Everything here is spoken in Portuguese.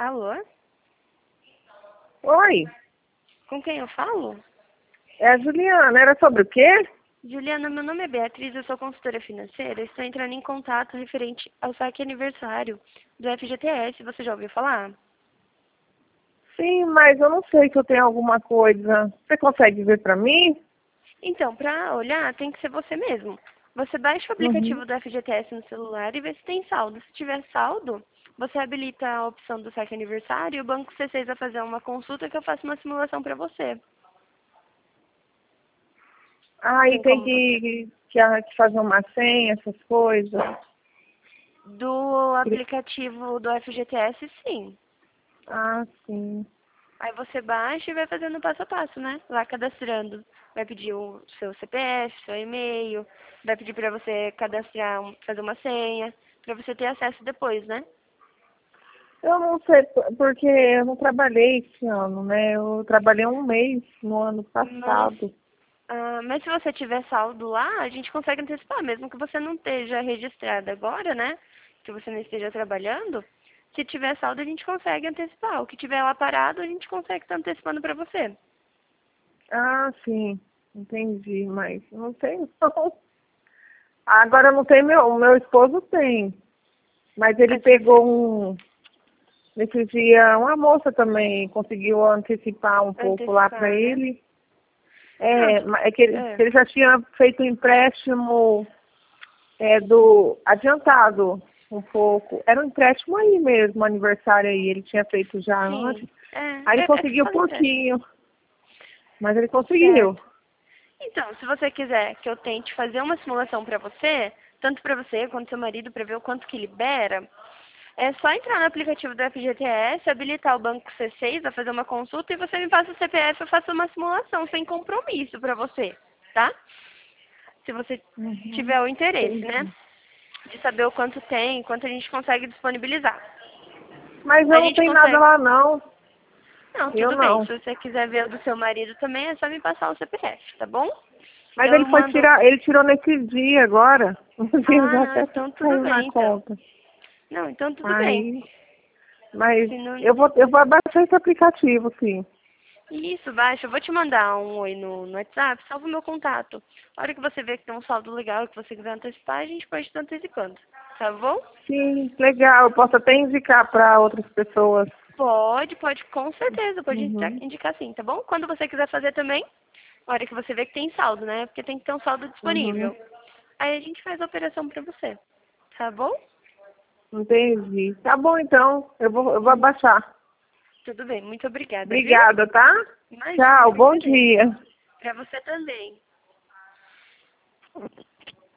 Alô? Oi, Com quem eu falo? é a Juliana. Era sobre o quê? Juliana, meu nome é Beatriz, eu sou consultora financeira. Estou entrando em contato referente ao saque aniversário do FGTS. Você já ouviu falar? Sim, mas eu não sei se eu tenho alguma coisa. Você consegue ver pra mim? Então, para olhar, tem que ser você mesmo. Você baixa o Uhum. aplicativo do FGTS no celular e vê se tem saldo. Se tiver saldo, você habilita a opção do saque aniversário e o Banco C6 vai fazer uma consulta que eu faço uma simulação para você. Aí Tem tem como você... que fazer uma senha, essas coisas. Do aplicativo do FGTS, sim. Ah, sim. Aí você baixa e vai fazendo passo a passo, né? Lá cadastrando. Vai pedir o seu CPF, seu e-mail, vai pedir para você cadastrar, fazer uma senha, para você ter acesso depois, né? Eu não sei, porque eu não trabalhei esse ano, né? Eu trabalhei um mês no ano Mas, passado. mas se você tiver saldo lá, a gente consegue antecipar, mesmo que você não esteja registrada agora, né? Que você não esteja trabalhando. Se tiver saldo, a gente consegue antecipar. O que tiver lá parado, a gente consegue estar antecipando para você. Ah, sim. Entendi, mas não tem não. Agora não tem o meu esposo tem. Mas ele Mas se você pegou nesse dia, uma moça também conseguiu antecipar um pouco lá para antecipar, né? ele. Não, É que ele já tinha feito um empréstimo do adiantado um pouco. Era um empréstimo aí mesmo, aniversário aí. Ele tinha feito já sim. antes. Aí ele É que conseguiu fala empréstimo. pouquinho, mas ele conseguiu. Certo. Então, se você quiser que eu tente fazer uma simulação para você, tanto para você quanto seu marido, para ver o quanto que libera, é só entrar no aplicativo do FGTS, habilitar o banco C6, vai fazer uma consulta e você me passa o CPF, eu faço uma simulação sem compromisso para você, tá? Se você Uhum, tiver o interesse, né? entendi. De saber o quanto tem, quanto a gente consegue disponibilizar. Mas A eu não gente tenho nada consegue. lá não. Não, Eu tudo bem. não. Se você quiser ver o do seu marido também, é só me passar o CPF, tá bom? Mas Eu ele foi mando. tirar, ele tirou nesse dia agora. O dinheiro Ah, já não, até então tudo saiu na bem, então. conta. Não, então tudo bem. Aí, mas Se não... eu vou abaixar esse aplicativo, sim. Isso, baixa. Eu vou te mandar um oi no WhatsApp, salva o meu contato. A hora que você vê que tem um saldo legal que você quiser antecipar, a gente pode estar antecipando. Tá bom? Sim, legal. Eu posso até indicar para outras pessoas. Pode, com certeza. Pode Uhum, indicar sim, tá bom? Quando você quiser fazer também, a hora que você vê que tem saldo, né? Porque tem que ter um saldo uhum. disponível. Aí a gente faz a operação pra você. Tá bom? Entendi. Tá bom, então. Eu vou abaixar. Tudo bem. Muito obrigada, viu? Obrigada, tá? Imagina, Tchau, sem bom querer. dia. Pra você também.